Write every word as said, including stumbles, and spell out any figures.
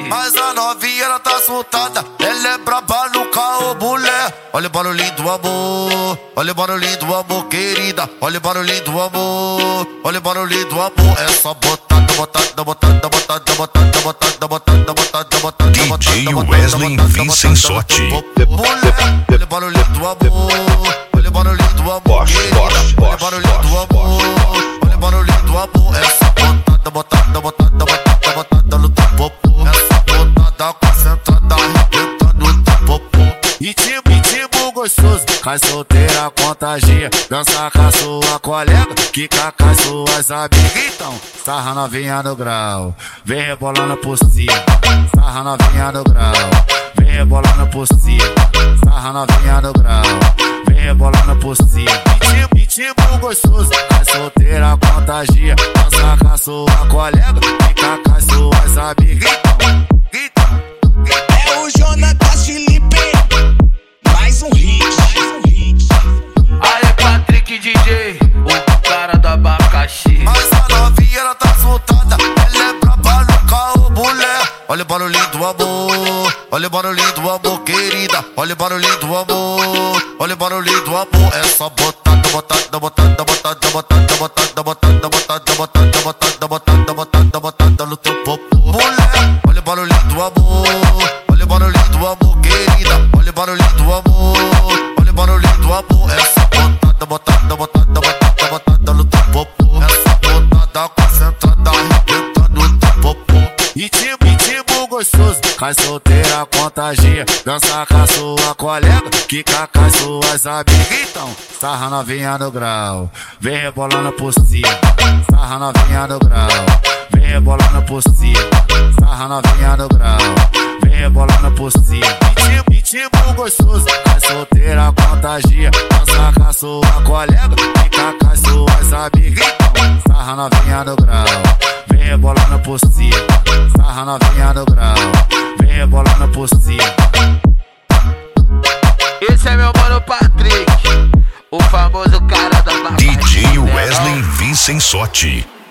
Mas a novinha ela tá soltada, ela é braba no caô, mulher. Olha o barulhinho do amor, olha o barulhinho do amor, querida. Olha o barulhinho do amor, olha o barulhinho do amor. É só botar, botar, botar, botar, botar, botar, botar, botar, botar, botar. D J Wesley Vincensotti. Mulher, olha o barulhinho do amor, olha o barulhinho do amor, querida. Olha o barulhinho do amor, olha o barulhinho do amor. É só botar, botar, botar, botar, botar no teu popô. É só botar concentrada, arrebentando no teu popô. Ritmo, ritmo gostoso, cai solteira, contagia. Dança com a sua colega, quica com as suas amigas. Então, sarra novinha no grau, vem rebolando por cima. Sarra novinha no grau, vem rebolando por cima. Sarra novinha no grau, vem rebolando por cima. Ritmo, ritmo gostoso, cai solteira, contagia. Dança com a sua colega, quica com as suas amigas. Então, é o Jonatas Felipe, mais um hit, mais um hit. Aí Patrick D J, o cara do abacaxi. Mas a novinha ela tá soltada, ela é braba no caô, mulher. Olha o barulhinho do amor, olha o barulhinho do amor, querida. Olha o barulhinho do amor, olha o barulhinho do amor. É só botar, botar, botar, botar, botar, botar, botar, botar, botar, botar, botar no teu popô. Mulher, olha o barulhinho do amor, olha o barulhinho do amor, querida. Olha o barulhinho do amor, olha o barulhinho do amor. É só botar, botar, botar, botar, botar no teu popô. É só botar concentrada, arrebentando no teu popô. Ritmo, ritmo gostoso, cai solteira, contagia. Dança com a sua colega, quica com as suas amigas. Então, sarra novinha no grau, vem rebolando por cima. Sarra novinha no grau, vem rebolando por cima. Sarra novinha no grau, vem rebolando por cima. Ritmo, ritmo gostoso, cai solteira, contagia. Dança com a sua colega, quica com as suas amigas. Então, sarra novinha no grau, vem rebolando por cima. Sarra novinha no grau, vem rebolando por cima. Esse é meu mano Patrick, o famoso cara da D J Wesley Vincensotti.